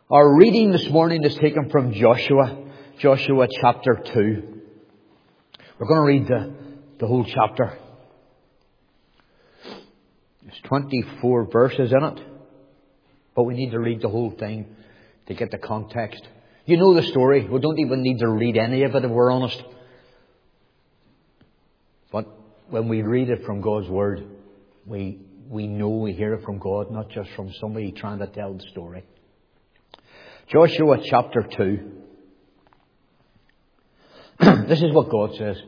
Our reading this morning is taken from Joshua chapter 2. We're going to read the whole chapter. There's 24 verses in it, but we need to read the whole thing to get the context. You know the story. We don't even need to read any of it if we're honest. But when we read it from God's Word, we know we hear it from God, not just from somebody trying to tell the story. Joshua chapter 2. This is what God says.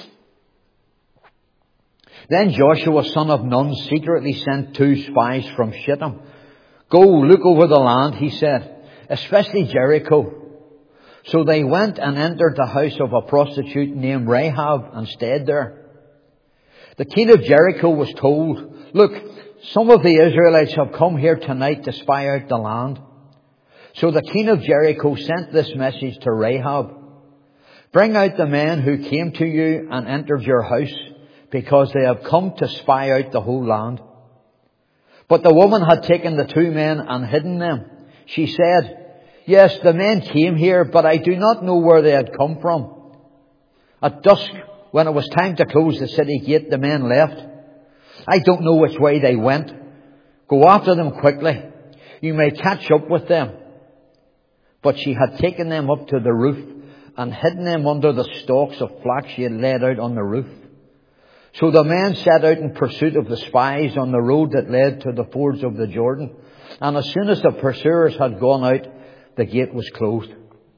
Then Joshua son of Nun secretly sent 2 spies from Shittim. Go look over the land, he said, especially Jericho. So they went and entered the house of a prostitute named Rahab and stayed there. The king of Jericho was told, look, some of the Israelites have come here tonight to spy out the land. So the king of Jericho sent this message to Rahab. Bring out the men who came to you and entered your house, because they have come to spy out the whole land. But the woman had taken the 2 men and hidden them. She said, yes, the men came here, but I do not know where they had come from. At dusk, when it was time to close the city gate, the men left. I don't know which way they went. Go after them quickly. You may catch up with them. But she had taken them up to the roof and hidden them under the stalks of flax she had laid out on the roof. So the men set out in pursuit of the spies on the road that led to the fords of the Jordan. And as soon as the pursuers had gone out, the gate was closed.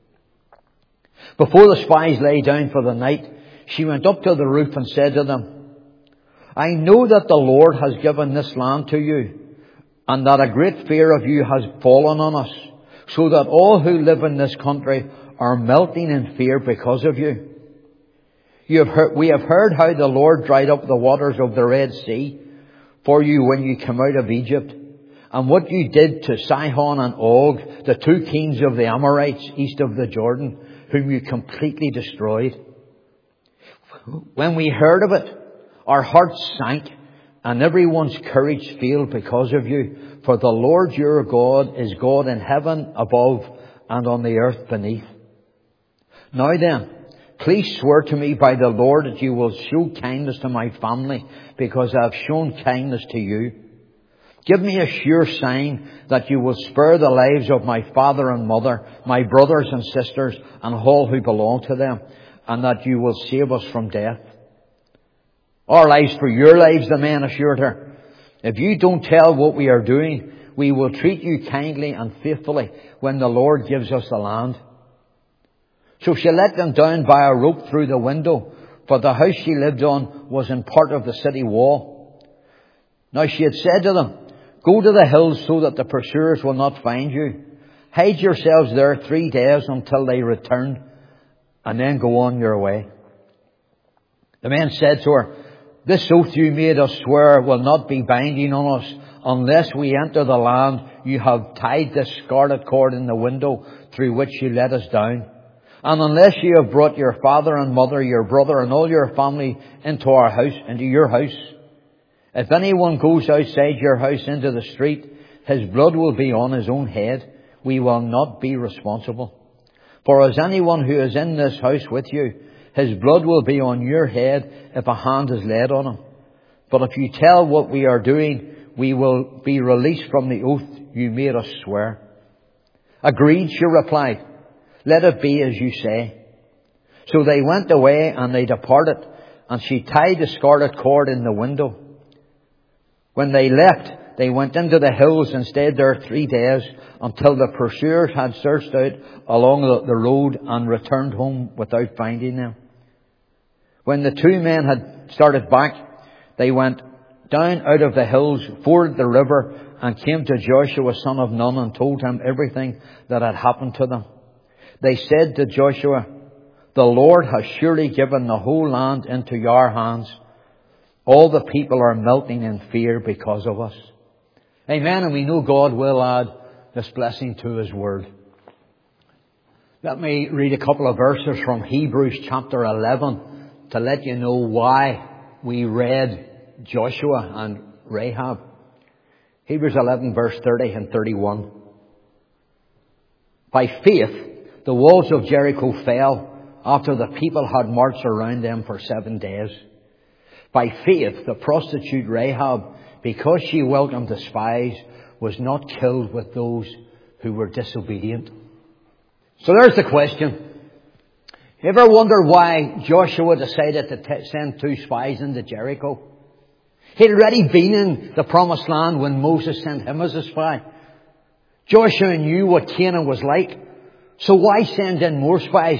Before the spies lay down for the night, she went up to the roof and said to them, I know that the Lord has given this land to you, and that a great fear of you has fallen on us, so that all who live in this country are melting in fear because of you. We have heard how the Lord dried up the waters of the Red Sea for you when you came out of Egypt, and what you did to Sihon and Og, the 2 kings of the Amorites east of the Jordan, whom you completely destroyed. When we heard of it, our hearts sank, and everyone's courage failed because of you. For the Lord your God is God in heaven above and on the earth beneath. Now then, please swear to me by the Lord that you will show kindness to my family, because I have shown kindness to you. Give me a sure sign that you will spare the lives of my father and mother, my brothers and sisters, and all who belong to them, and that you will save us from death. Our lives for your lives, the men assured her. If you don't tell what we are doing, we will treat you kindly and faithfully when the Lord gives us the land. So she let them down by a rope through the window, for the house she lived on was in part of the city wall. Now she had said to them, go to the hills so that the pursuers will not find you. Hide yourselves there 3 days until they return, and then go on your way. The men said to her, this oath you made us swear will not be binding on us unless we enter the land you have tied this scarlet cord in the window through which you let us down. And unless you have brought your father and mother, your brother and all your family into our house, into your house. If anyone goes outside your house into the street, his blood will be on his own head. We will not be responsible. For as anyone who is in this house with you, his blood will be on your head if a hand is laid on him. But if you tell what we are doing, we will be released from the oath you made us swear. Agreed, she replied. Let it be as you say. So they went away and they departed, and she tied the scarlet cord in the window. When they left, they went into the hills and stayed there 3 days until the pursuers had searched out along the road and returned home without finding them. When the 2 men had started back, they went down out of the hills, forded the river, and came to Joshua son of Nun and told him everything that had happened to them. They said to Joshua, the Lord has surely given the whole land into your hands. All the people are melting in fear because of us. Amen. And we know God will add this blessing to His Word. Let me read a couple of verses from Hebrews chapter 11 to let you know why we read Joshua and Rahab. Hebrews 11 verse 30 and 31. By faith, the walls of Jericho fell after the people had marched around them for 7 days. By faith, the prostitute Rahab, because she welcomed the spies, was not killed with those who were disobedient. So there's the question. You ever wonder why Joshua decided to send 2 spies into Jericho? He'd already been in the promised land when Moses sent him as a spy. Joshua knew what Canaan was like. So why send in more spies?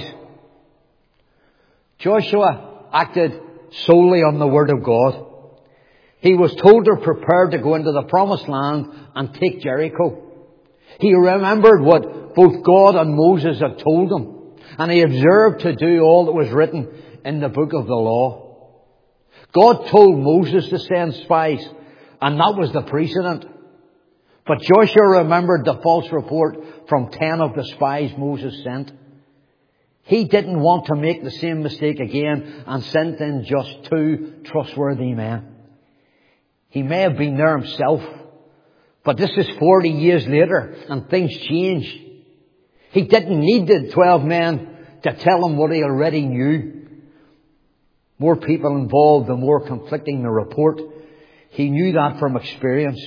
Joshua acted solely on the Word of God. He was told to prepare to go into the promised land and take Jericho. He remembered what both God and Moses had told him. And he observed to do all that was written in the book of the law. God told Moses to send spies, and that was the precedent. But Joshua remembered the false report from 10 of the spies Moses sent. He didn't want to make the same mistake again and sent in just 2 trustworthy men. He may have been there himself, but this is 40 years later and things change. He didn't need the 12 men to tell him what he already knew. More people involved, the more conflicting the report. He knew that from experience.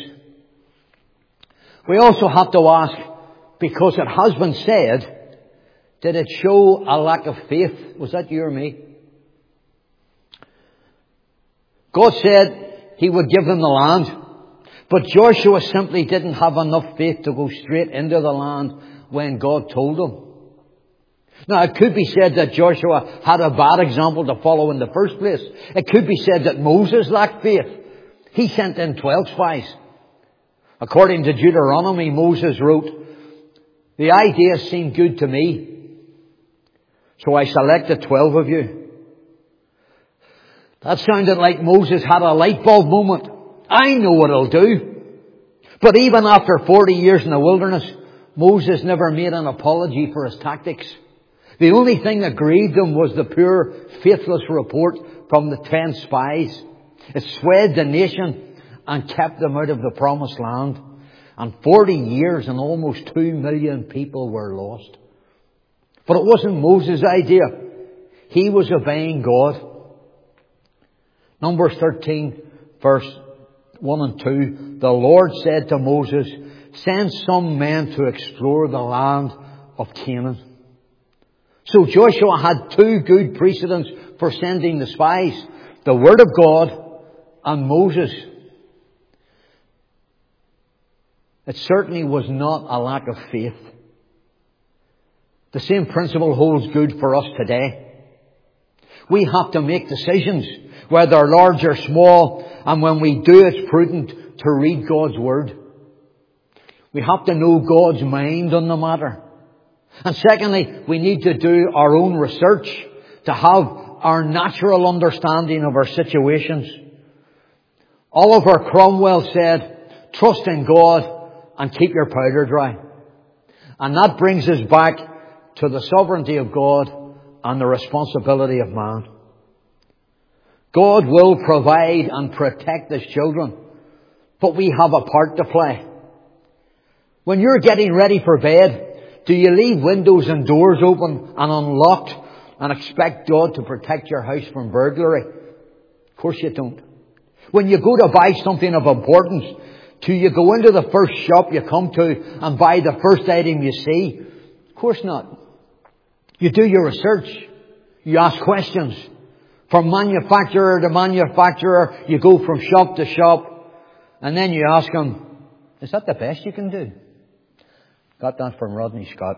We also have to ask, because it has been said, did it show a lack of faith? Was that you or me? God said He would give them the land, but Joshua simply didn't have enough faith to go straight into the land when God told him. Now, it could be said that Joshua had a bad example to follow in the first place. It could be said that Moses lacked faith. He sent in 12 spies. According to Deuteronomy, Moses wrote, "The idea seemed good to me, so I selected 12 of you." That sounded like Moses had a light bulb moment. I know what I'll do. But even after 40 years in the wilderness, Moses never made an apology for his tactics. The only thing that grieved him was the poor, faithless report from the 10 spies. It swayed the nation and kept them out of the promised land. And 40 years and almost 2 million people were lost. But it wasn't Moses' idea. He was obeying God. Numbers 13, verse 1 and 2. The Lord said to Moses, "Send some men to explore the land of Canaan." So Joshua had 2 good precedents for sending the spies. The Word of God and Moses. It certainly was not a lack of faith. The same principle holds good for us today. We have to make decisions, whether large or small, and when we do, it's prudent to read God's Word. We have to know God's mind on the matter. And secondly, we need to do our own research to have our natural understanding of our situations. Oliver Cromwell said, "Trust in God and keep your powder dry." And that brings us back to the sovereignty of God and the responsibility of man. God will provide and protect His children, but we have a part to play. When you're getting ready for bed, do you leave windows and doors open and unlocked and expect God to protect your house from burglary? Of course you don't. When you go to buy something of importance, do you go into the first shop you come to and buy the first item you see? Of course not. You do your research. You ask questions. From manufacturer to manufacturer, you go from shop to shop, and then you ask them, "Is that the best you can do?" Got that from Rodney Scott.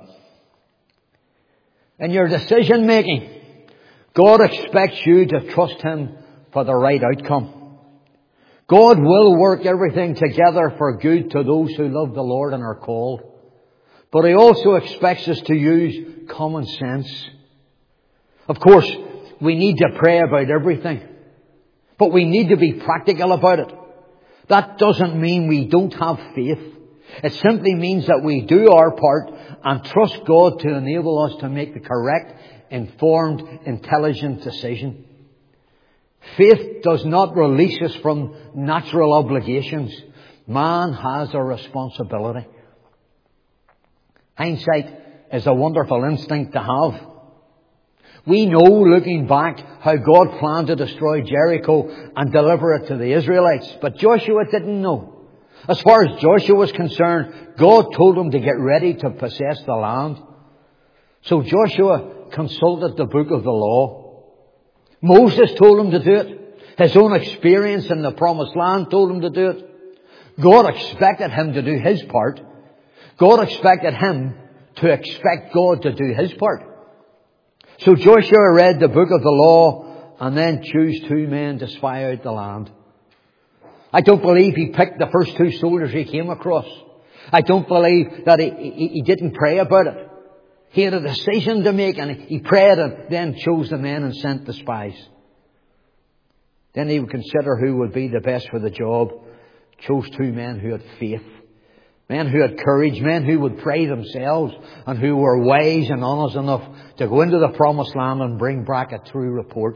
In your decision making, God expects you to trust Him for the right outcome. God will work everything together for good to those who love the Lord and are called. But He also expects us to use common sense. Of course, we need to pray about everything, but we need to be practical about it. That doesn't mean we don't have faith. It simply means that we do our part and trust God to enable us to make the correct, informed, intelligent decision. Faith does not release us from natural obligations. Man has a responsibility. Hindsight is a wonderful instinct to have. We know, looking back, how God planned to destroy Jericho and deliver it to the Israelites. But Joshua didn't know. As far as Joshua was concerned, God told him to get ready to possess the land. So Joshua consulted the book of the law. Moses told him to do it. His own experience in the promised land told him to do it. God expected him to do his part. God expected him to expect God to do his part. So Joshua read the book of the law and then chose 2 men to spy out the land. I don't believe he picked the first 2 soldiers he came across. I don't believe that he didn't pray about it. He had a decision to make, and he prayed and then chose the men and sent the spies. Then he would consider who would be the best for the job. Chose 2 men who had faith. Men who had courage. Men who would pray themselves and who were wise and honest enough to go into the promised land and bring back a true report.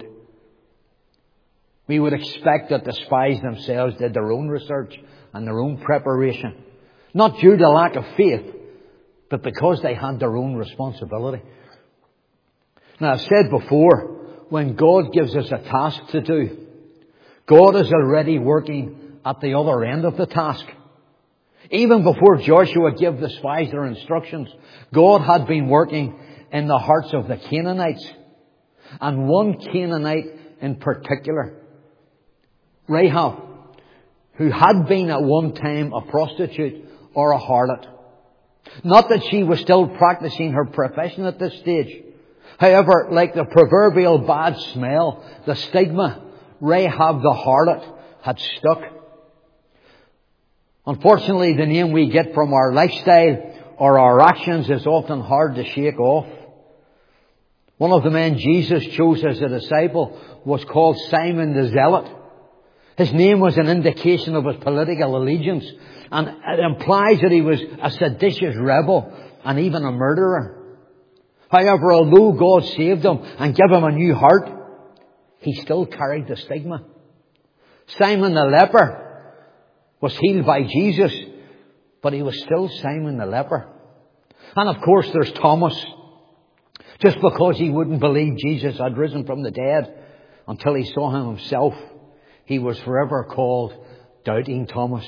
We would expect that the spies themselves did their own research and their own preparation. Not due to lack of faith, but because they had their own responsibility. Now, I've said before, when God gives us a task to do, God is already working at the other end of the task. Even before Joshua gave the spies their instructions, God had been working in the hearts of the Canaanites. And one Canaanite in particular, Rahab, who had been at one time a prostitute or a harlot. Not that she was still practicing her profession at this stage. However, like the proverbial bad smell, the stigma, Rahab the harlot had stuck. Unfortunately, the name we get from our lifestyle or our actions is often hard to shake off. One of the men Jesus chose as a disciple was called Simon the Zealot. His name was an indication of his political allegiance, and it implies that he was a seditious rebel and even a murderer. However, although God saved him and gave him a new heart, he still carried the stigma. Simon the leper was healed by Jesus, but he was still Simon the leper. And of course there's Thomas. Just because he wouldn't believe Jesus had risen from the dead until he saw him himself, he was forever called Doubting Thomas.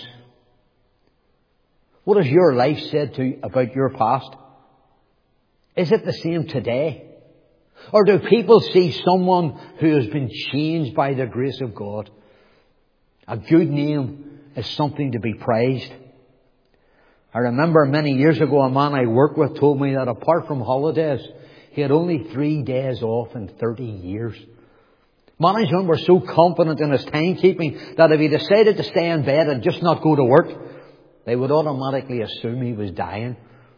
What has your life said to you about your past? Is it the same today? Or do people see someone who has been changed by the grace of God? A good name is something to be praised. I remember many years ago a man I worked with told me that apart from holidays, he had only 3 days off in 30 years. Management were so confident in his timekeeping that if he decided to stay in bed and just not go to work, they would automatically assume he was dying.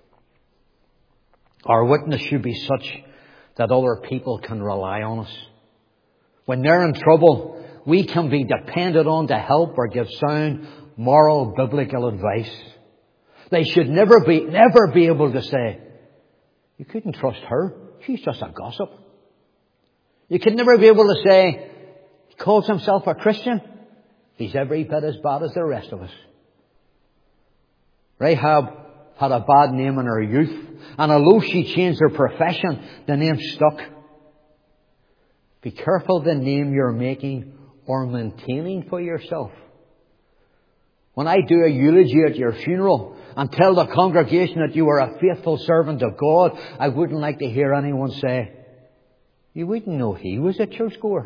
Our witness should be such that other people can rely on us. When they're in trouble, we can be depended on to help or give sound, moral, biblical advice. They should never be able to say, "You couldn't trust her. She's just a gossip." You could never be able to say, "He calls himself a Christian. He's every bit as bad as the rest of us." Rahab had a bad name in her youth, and although she changed her profession, the name stuck. Be careful the name you're making or maintaining for yourself. When I do a eulogy at your funeral and tell the congregation that you were a faithful servant of God, I wouldn't like to hear anyone say, "You wouldn't know he was a churchgoer."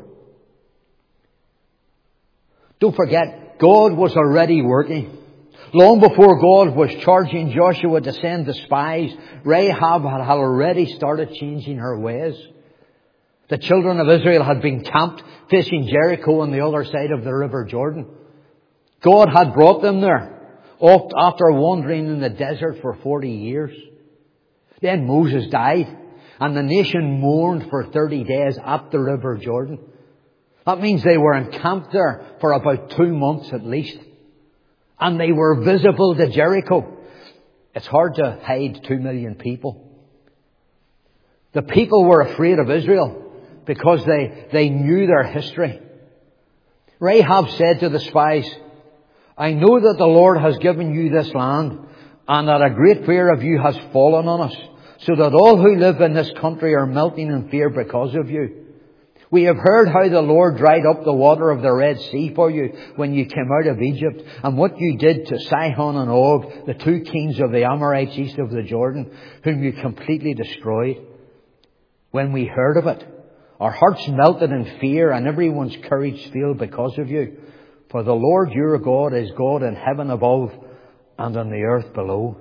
Don't forget, God was already working. Long before God was charging Joshua to send the spies, Rahab had already started changing her ways. The children of Israel had been camped facing Jericho on the other side of the river Jordan. God had brought them there after wandering in the desert for 40 years. Then Moses died, and the nation mourned for 30 days at the river Jordan. That means they were encamped there for about 2 months at least. And they were visible to Jericho. It's hard to hide 2 million people. The people were afraid of Israel because they knew their history. Rahab said to the spies, "I know that the Lord has given you this land and that a great fear of you has fallen on us. so that all who live in this country are melting in fear because of you. We have heard how the Lord dried up the water of the Red Sea for you when you came out of Egypt, and what you did to Sihon and Og, the two kings of the Amorites east of the Jordan, whom you completely destroyed. When we heard of it, our hearts melted in fear, and everyone's courage failed because of you. For the Lord your God is God in heaven above and on the earth below.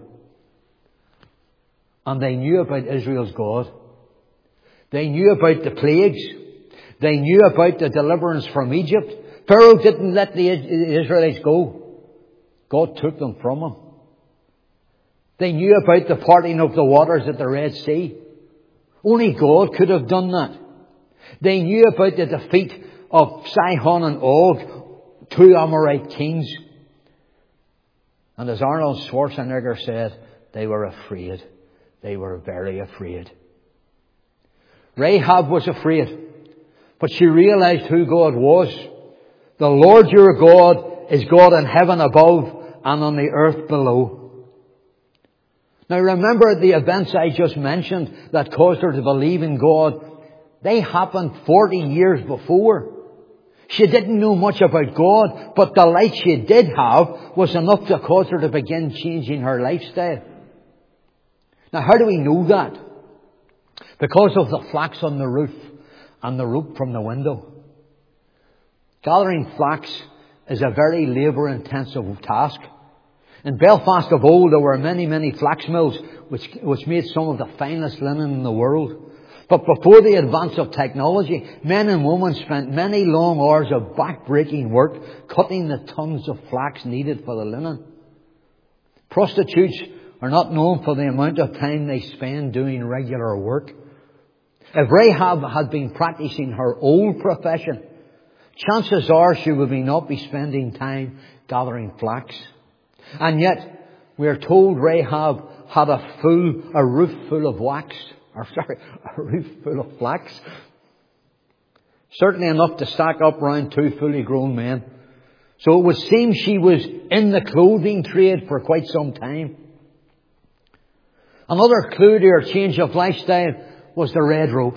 And they knew about Israel's God. They knew about the plagues. They knew about the deliverance from Egypt. Pharaoh didn't let the Israelites go. God took them from them. They knew about the parting of the waters at the Red Sea. Only God could have done that. They knew about the defeat of Sihon and Og, two Amorite kings. And as Arnold Schwarzenegger said, they were afraid. They were very afraid. Rahab was afraid, but she realized who God was. The Lord your God is God in heaven above and on the earth below. Now remember the events I just mentioned that caused her to believe in God. They happened 40 years before. She didn't know much about God, but the light she did have was enough to cause her to begin changing her lifestyle. Now how do we know that? Because of the flax on the roof and the rope from the window. Gathering flax is a very labour-intensive task. In Belfast of old there were many, many flax mills which made some of the finest linen in the world. But before the advance of technology, men and women spent many long hours of back-breaking work cutting the tons of flax needed for the linen. Prostitutes are not known for the amount of time they spend doing regular work. If Rahab had been practicing her old profession, chances are she would not be spending time gathering flax. And yet, we are told Rahab had a roof full of a roof full of flax. Certainly enough to stack up round two fully grown men. So it would seem she was in the clothing trade for quite some time. Another clue to her change of lifestyle was the red rope.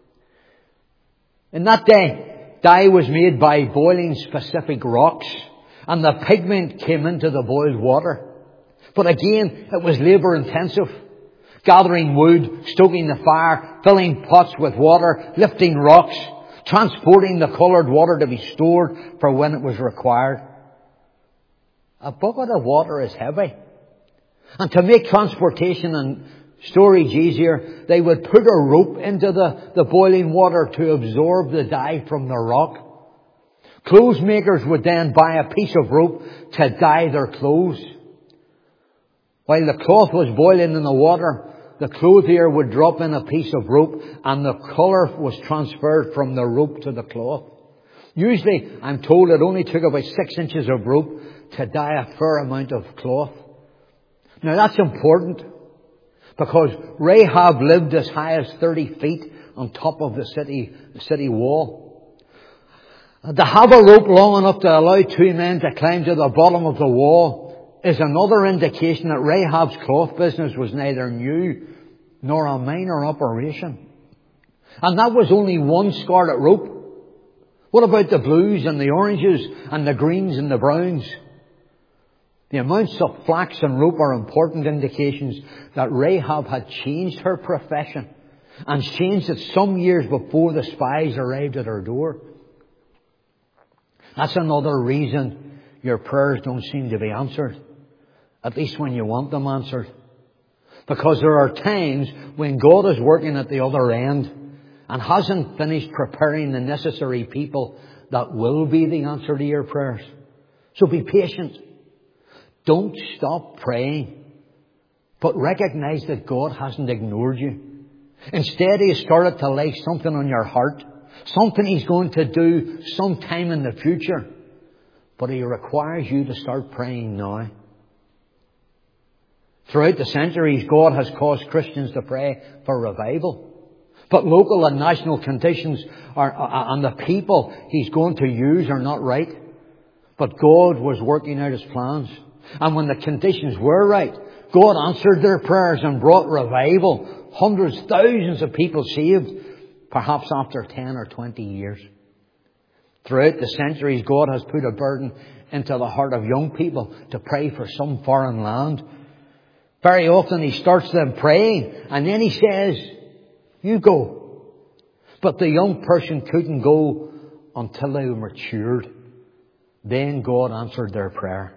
In that day, dye was made by boiling specific rocks, and the pigment came into the boiled water. But again, it was labour intensive. Gathering wood, stoking the fire, filling pots with water, lifting rocks, transporting the coloured water to be stored for when it was required. A bucket of water is heavy. And to make transportation and storage easier, they would put a rope into the boiling water to absorb the dye from the rock. Clothes makers would then buy a piece of rope to dye their clothes. While the cloth was boiling in the water, the clothier would drop in a piece of rope and the colour was transferred from the rope to the cloth. Usually, I'm told it only took about 6 inches of rope to dye a fair amount of cloth. Now that's important because Rahab lived as high as 30 feet on top of the city wall. To have a rope long enough to allow two men to climb to the bottom of the wall is another indication that Rahab's cloth business was neither new nor a minor operation. And that was only one scarlet rope. What about the blues and the oranges and the greens and the browns? The amounts of flax and rope are important indications that Rahab had changed her profession and changed it some years before the spies arrived at her door. That's another reason your prayers don't seem to be answered, at least when you want them answered. Because there are times when God is working at the other end and hasn't finished preparing the necessary people that will be the answer to your prayers. So be patient. Don't stop praying, but recognize that God hasn't ignored you. Instead, He has started to lay something on your heart, something He's going to do sometime in the future. But He requires you to start praying now. Throughout the centuries, God has caused Christians to pray for revival. But local and national conditions and the people He's going to use are not right. But God was working out His plans. And when the conditions were right, God answered their prayers and brought revival. Hundreds, thousands of people saved, perhaps after 10 or 20 years. Throughout the centuries, God has put a burden into the heart of young people to pray for some foreign land. Very often He starts them praying and then He says, you go. But the young person couldn't go until they were matured. Then God answered their prayer.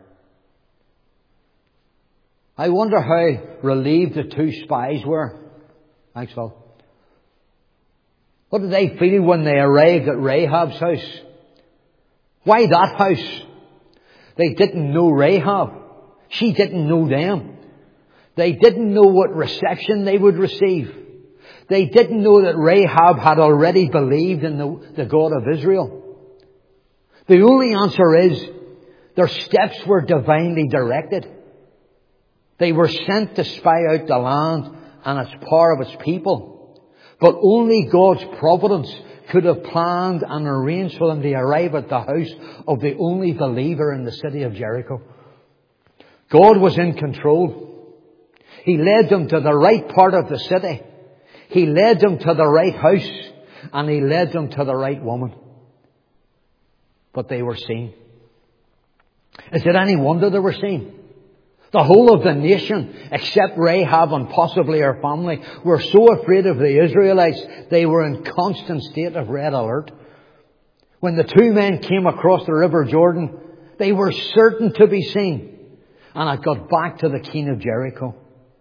I wonder how relieved the two spies were. Thanks, Phil. What did they feel when they arrived at Rahab's house? Why that house? They didn't know Rahab. She didn't know them. They didn't know what reception they would receive. They didn't know that Rahab had already believed in the God of Israel. The only answer is their steps were divinely directed. They were sent to spy out the land and its power of its people. But only God's providence could have planned and arranged for them to arrive at the house of the only believer in the city of Jericho. God was in control. He led them to the right part of the city. He led them to the right house. And He led them to the right woman. But they were seen. Is it any wonder they were seen? The whole of the nation, except Rahab and possibly her family, were so afraid of the Israelites, they were in constant state of red alert. When the two men came across the River Jordan, they were certain to be seen. And it got back to the king of Jericho.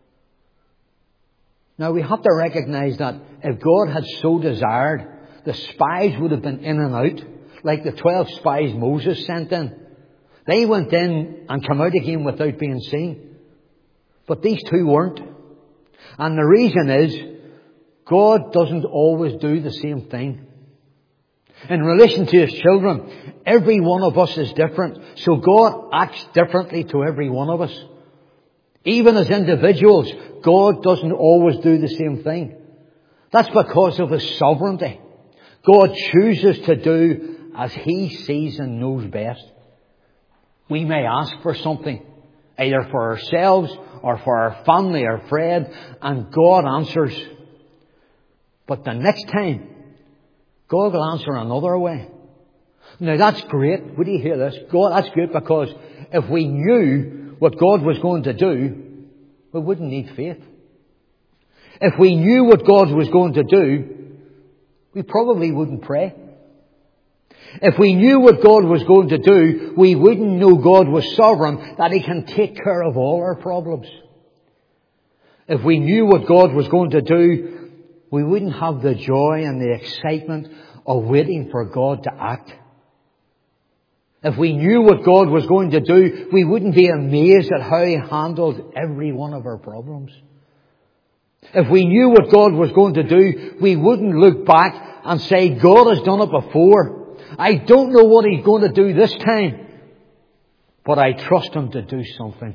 Now we have to recognize that if God had so desired, the spies would have been in and out, like the 12 spies Moses sent in. They went in and come out again without being seen. But these two weren't. And the reason is, God doesn't always do the same thing. In relation to His children, every one of us is different. So God acts differently to every one of us. Even as individuals, God doesn't always do the same thing. That's because of His sovereignty. God chooses to do as He sees and knows best. We may ask for something, either for ourselves or for our family or friend, and God answers. But the next time, God will answer another way. Now that's great. Would you hear this? That's great, because if we knew what God was going to do, we wouldn't need faith. If we knew what God was going to do, we probably wouldn't pray. If we knew what God was going to do, we wouldn't know God was sovereign, that He can take care of all our problems. If we knew what God was going to do, we wouldn't have the joy and the excitement of waiting for God to act. If we knew what God was going to do, we wouldn't be amazed at how He handled every one of our problems. If we knew what God was going to do, we wouldn't look back and say, God has done it before. I don't know what He's going to do this time, but I trust Him to do something.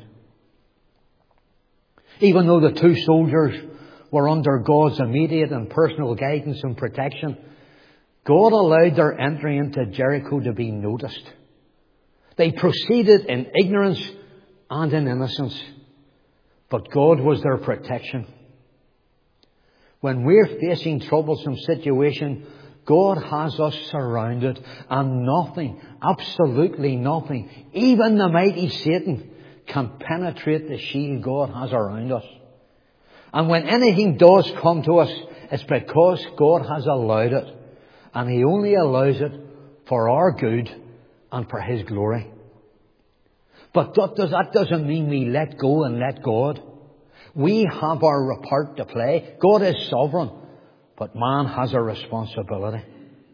Even though the two soldiers were under God's immediate and personal guidance and protection, God allowed their entry into Jericho to be noticed. They proceeded in ignorance and in innocence, but God was their protection. When we're facing troublesome situation, God has us surrounded, and nothing, absolutely nothing, even the mighty Satan, can penetrate the shield God has around us. And when anything does come to us, it's because God has allowed it. And He only allows it for our good and for His glory. But that doesn't mean we let go and let God. We have our part to play. God is sovereign, but man has a responsibility.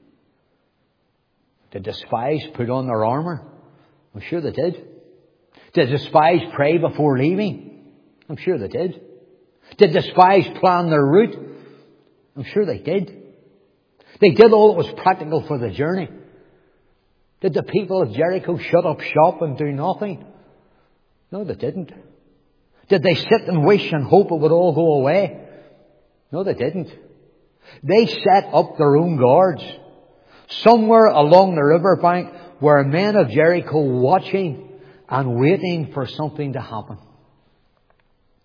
Did the spies put on their armour? I'm sure they did. Did the spies pray before leaving? I'm sure they did. Did the spies plan their route? I'm sure they did. They did all that was practical for the journey. Did the people of Jericho shut up shop and do nothing? No, they didn't. Did they sit and wish and hope it would all go away? No, they didn't. They set up their own guards. Somewhere along the riverbank were men of Jericho watching and waiting for something to happen.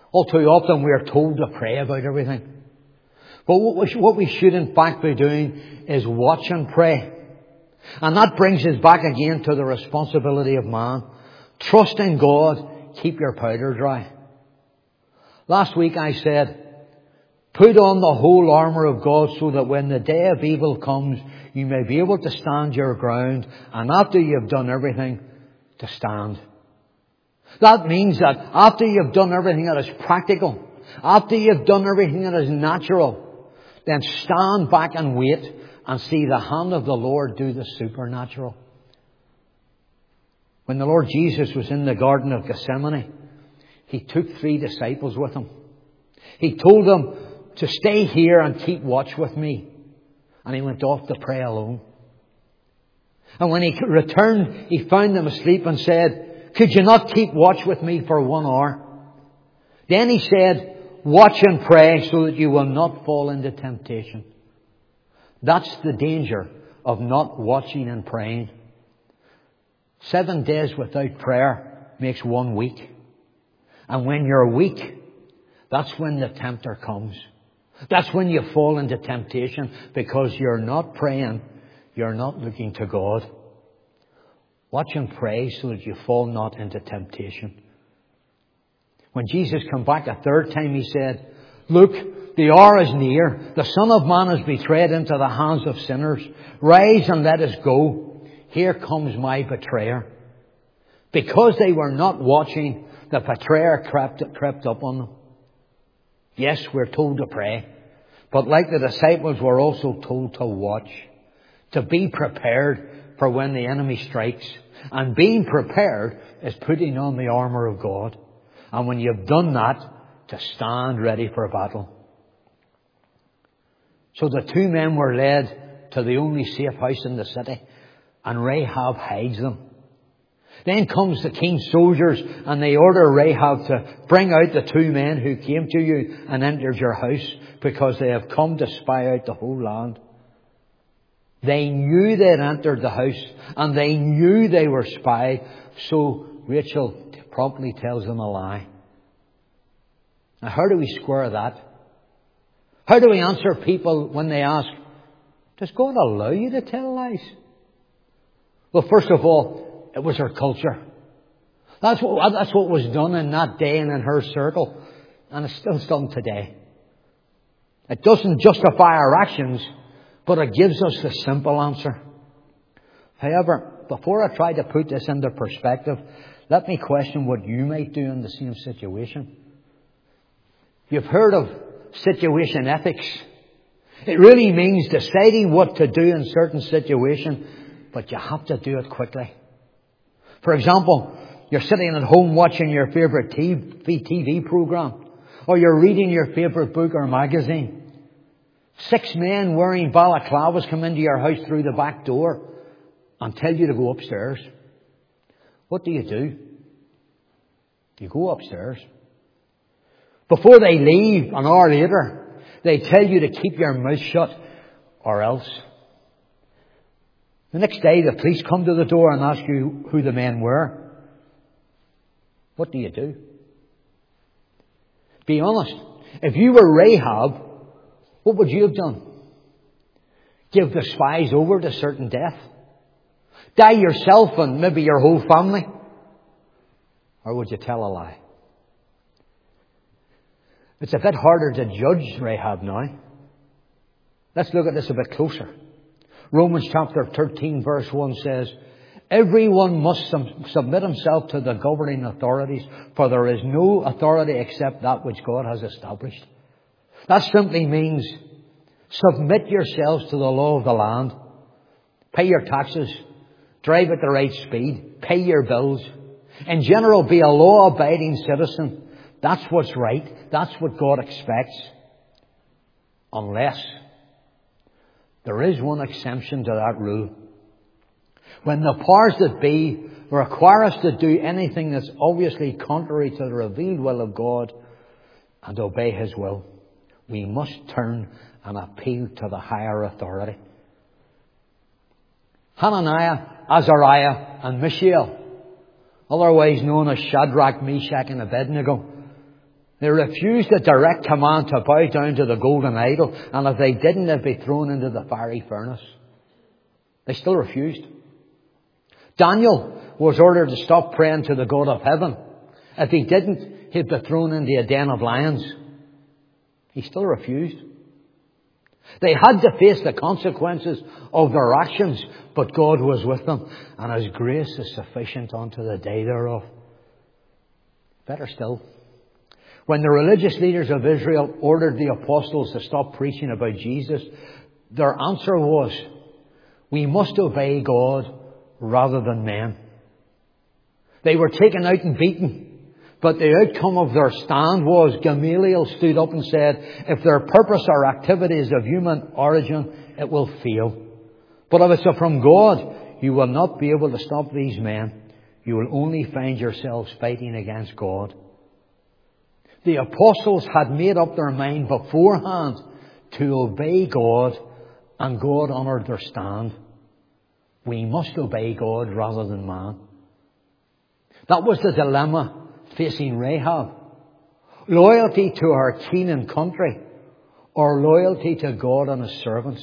All too often we are told to pray about everything. But what we should in fact be doing is watch and pray. And that brings us back again to the responsibility of man. Trust in God, keep your powder dry. Last week I said, put on the whole armour of God so that when the day of evil comes, you may be able to stand your ground, and after you have done everything, to stand. That means that after you've done everything that is practical, after you've done everything that is natural, then stand back and wait and see the hand of the Lord do the supernatural. When the Lord Jesus was in the Garden of Gethsemane, He took 3 disciples with Him. He told them to stay here and keep watch with me. And He went off to pray alone. And when He returned, He found them asleep and said, could you not keep watch with me for 1 hour? Then He said, watch and pray so that you will not fall into temptation. That's the danger of not watching and praying. 7 days without prayer makes 1 week. And when you're weak, that's when the tempter comes. That's when you fall into temptation, because you're not praying, you're not looking to God. Watch and pray so that you fall not into temptation. When Jesus came back a 3rd time, He said, look, the hour is near. The Son of Man is betrayed into the hands of sinners. Rise and let us go. Here comes my betrayer. Because they were not watching, the betrayer crept up on them. Yes, we're told to pray. But like the disciples, we're also told to watch. To be prepared for when the enemy strikes. And being prepared is putting on the armour of God. And when you've done that, to stand ready for battle. So the 2 men were led to the only safe house in the city, and Rahab hides them. Then comes the king's soldiers, and they order Rahab to bring out the 2 men who came to you and entered your house, because they have come to spy out the whole land. They knew they had entered the house, and they knew they were spied, so Rachel promptly tells them a lie. Now, how do we square that? How do we answer people when they ask, does God allow you to tell lies? Well, first of all, it was her culture. That's what was done in that day and in her circle. And it's still done today. It doesn't justify our actions, but it gives us the simple answer. However, before I try to put this into perspective, let me question what you might do in the same situation. You've heard of situation ethics. It really means deciding what to do in certain situations, but you have to do it quickly. For example, you're sitting at home watching your favourite TV program, or you're reading your favourite book or magazine. 6 men wearing balaclavas come into your house through the back door and tell you to go upstairs. What do? You go upstairs. Before they leave, an hour later, they tell you to keep your mouth shut or else. The next day, the police come to the door and ask you who the men were. What do? Be honest. If you were Rahab, what would you have done? Give the spies over to certain death? Die yourself and maybe your whole family? Or would you tell a lie? It's a bit harder to judge Rahab now. Let's look at this a bit closer. Romans chapter 13 verse 1 says, everyone must submit himself to the governing authorities, for there is no authority except that which God has established. That simply means submit yourselves to the law of the land. Pay your taxes. Drive at the right speed. Pay your bills. In general, be a law-abiding citizen. That's what's right. That's what God expects. Unless there is one exception to that rule. When the powers that be require us to do anything that's obviously contrary to the revealed will of God and obey His will, we must turn and appeal to the higher authority. Hananiah, Azariah and Mishael, otherwise known as Shadrach, Meshach and Abednego, They refused the direct command to bow down to the golden idol, and if they didn't, they'd be thrown into the fiery furnace. They still refused. Daniel was ordered to stop praying to the God of heaven. If he didn't, he'd be thrown into a den of lions. He still refused. They had to face the consequences of their actions, but God was with them, and His grace is sufficient unto the day thereof. Better still, when the religious leaders of Israel ordered the apostles to stop preaching about Jesus, their answer was, we must obey God rather than men. They were taken out and beaten, but the outcome of their stand was Gamaliel stood up and said, if their purpose or activity is of human origin, it will fail. But if it's from God, you will not be able to stop these men. You will only find yourselves fighting against God. The apostles had made up their mind beforehand to obey God, and God honoured their stand. We must obey God rather than man. That was the dilemma facing Rahab. Loyalty to her king and country, or loyalty to God and His servants.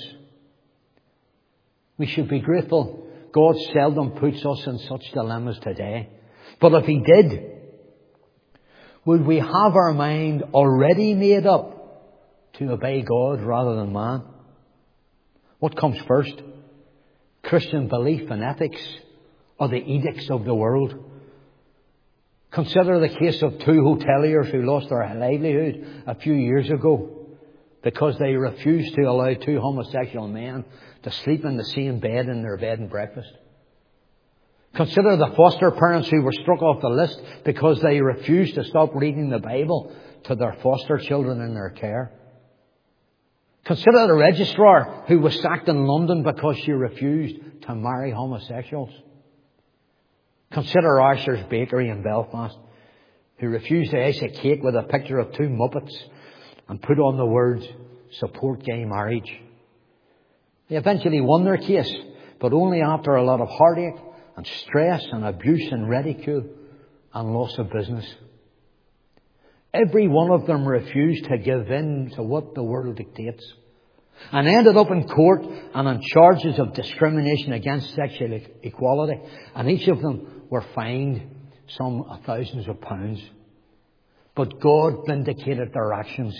We should be grateful God seldom puts us in such dilemmas today. But if He did, would we have our mind already made up to obey God rather than man? What comes first? Christian belief and ethics, or the edicts of the world? Consider the case of two hoteliers who lost their livelihood a few years ago because they refused to allow two homosexual men to sleep in the same bed in their bed and breakfast. Consider the foster parents who were struck off the list because they refused to stop reading the Bible to their foster children in their care. Consider the registrar who was sacked in London because she refused to marry homosexuals. Consider Asher's Bakery in Belfast, who refused to ice a cake with a picture of two Muppets and put on the words, support gay marriage. They eventually won their case, but only after a lot of heartache and stress and abuse and ridicule and loss of business. Every one of them refused to give in to what the world dictates and ended up in court and on charges of discrimination against sexual equality. And each of them were fined some thousands of pounds. But God vindicated their actions.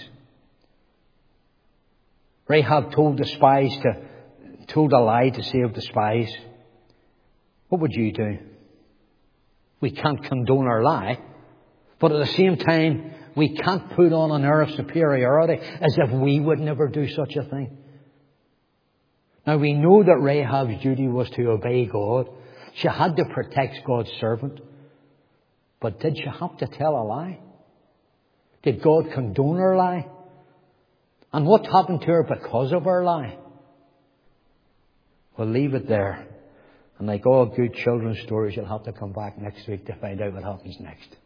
Rahab told a lie to save the spies. What would you do? We can't condone our lie, but at the same time, we can't put on an air of superiority as if we would never do such a thing. Now, we know that Rahab's duty was to obey God. She had to protect God's servant. But did she have to tell a lie? Did God condone her lie? And what happened to her because of her lie? We'll leave it there. And like all good children's stories, you'll have to come back next week to find out what happens next.